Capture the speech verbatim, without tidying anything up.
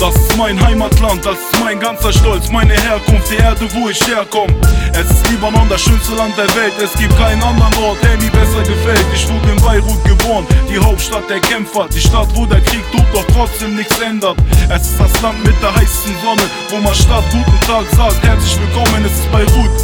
Das ist mein Heimatland, das ist mein ganzer Stolz, meine Herkunft, die Erde, wo ich herkomme. Es ist Libanon, das schönste Land der Welt. Es gibt keinen anderen Ort, der mir besser gefällt. Ich wurde in Beirut geboren, die Hauptstadt der Kämpfer. Die Stadt, wo der Krieg tut, doch trotzdem nichts ändert. Es ist das Land mit der heißesten Sonne, wo man statt guten Tag sagt, herzlich willkommen, es ist Beirut.